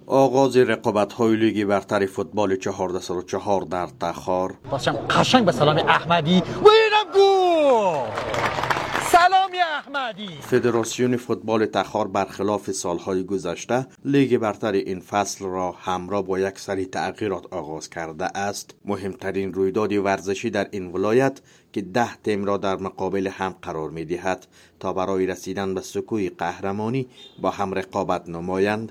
آغاز رقابت‌های لیگ برتر فوتبال 1404 در تخار. باشم قشنگ به سلام احمدی و اینم گل. سلامی احمدی. فدراسیون فوتبال تخار برخلاف سالهای گذشته لیگ برتر این فصل را همراه با یک سری تغییرات آغاز کرده است. مهمترین رویداد ورزشی در این ولایت که 10 تیم را در مقابل هم قرار می‌دهد تا برای رسیدن به سکوی قهرمانی با هم رقابت نمایند.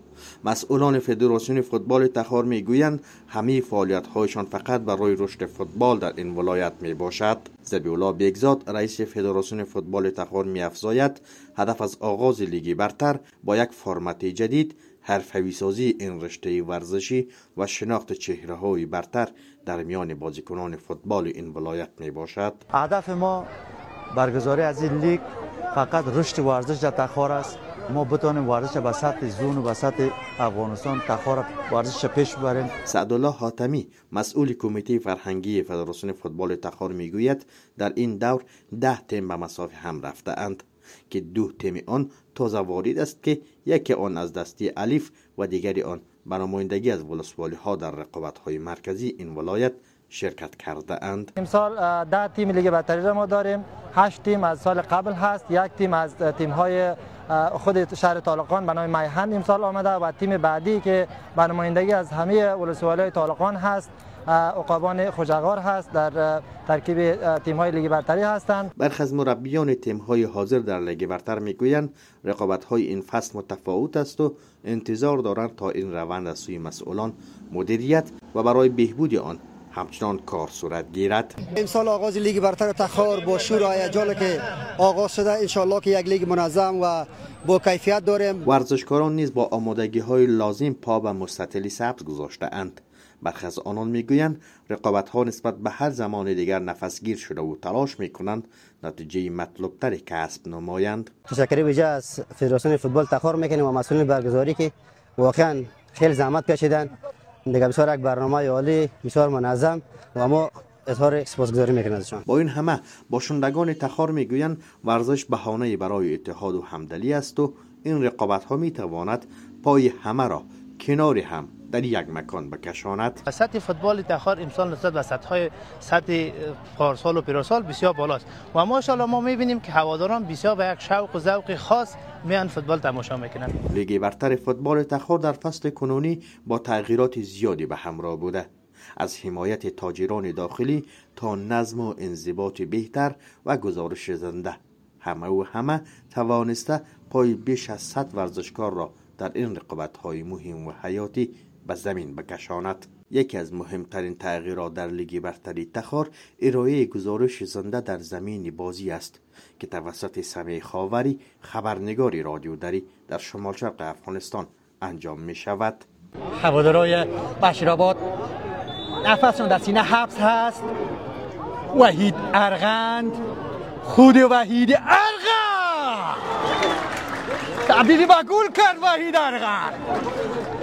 مسئولان فدراسیون فوتبال تخار میگویند همه فعالیت‌هایشان فقط برای رشد فوتبال در این ولایت میباشد. ذبیح‌الله بیگزاد رئیس فدراسیون فوتبال تخار می‌افزاید هدف از آغاز لیگ برتر با یک فرمت جدید، حرفه‌ای سازی این رشته ورزشی و شناخت چهره‌های برتر در میان بازیکنان فوتبال این ولایت میباشد. هدف ما برگزاری از این لیگ فقط رشد ورزش در تخار است. ما بتوانیم ورزش به سطح زون و به سطح افغانستان تخار ورزش پیش ببریم. سعدالله حاتمی مسئول کمیته فرهنگی فدراسیون فوتبال تخار میگوید در این دور 10 تیم به مساف هم رفته اند که 2 تیم آن تازه وارد است که یکی آن از دسته الف و دیگری آن به نمایندگی از ولسوالی ها در رقابت های مرکزی این ولایت شرکت کرده اند. امسال 10 تیم لیگ برتری را ما داریم. 8 تیم از سال قبل هست، 1 تیم از تیم های خود شهر طالقان به نام میهن امسال آمده و تیم بعدی که به نمایندگی از همه ولسوالی طالقان هست عقابان خوجغار هست در ترکیب تیم های لیگ برتری هستند. برخی از مربیان تیم های حاضر در لیگ برتر میگویند رقابت های این فصل متفاوت است و انتظار دارند تا این روند از سوی مسئولان مدیریت و برای بهبود آن همچنان کار صورت گیرد. امسال آغاز لیگ برتر تخار با شور و هیجان که آغاز شده، انشالله که یک لیگ منظم و با کیفیت داریم. ورزشکاران نیز با آمادگی های لازم پا به مستطیل سبز گذاشته اند. برخی از آنان میگویند رقابت ها نسبت به هر زمان دیگر نفسگیر شده و تلاش میکنند نتیجه مطلوب تر کسب نمایند. تشکر ویژه از فدراسیون فوتبال تخار میکنیم و مسئولین برگزاری که واقعا خیلی زحمت کشیدن. دیگه بسیار یک برنامه عالی، بسیار منظم و ما اظهار سپاسگزاری میکنیم ازشان. با این همه باشندگان تخار میگویند ورزش بهانه برای اتحاد و همدلی است و این رقابت ها میتواند پای همه را کنار هم در یک مکان بکشاند. سطح فوتبال تخار امسال نسبت به سطح پارسال و پیرسال بسیار بالاست و ماشاءالله ما میبینیم که هواداران بسیار به یک شوق و ذوق خاص میان فوتبال تماشا میکنند. لیگ برتر فوتبال تخار در فصل کنونی با تغییرات زیادی به همراه بوده، از حمایت تاجران داخلی تا نظم و انضباط بهتر و گزارش زنده. همه توانسته پای بیش از 100 ورزشکار را در این رقابت‌های مهم و حیاتی به زمین بکشاند. یکی از مهمترین تغییرات در لیگ برتری تخار ارائه گزارش زنده در زمین بازی است که توسط سمیع خاوری خبرنگاری رادیو دری در شمال شرق افغانستان انجام می شود. هوادارهای بشیرآباد نفسشون در سینه حبس هست. وحید ارغند، خود وحید ارغند تبدیلی به گل کرد. وحید ارغند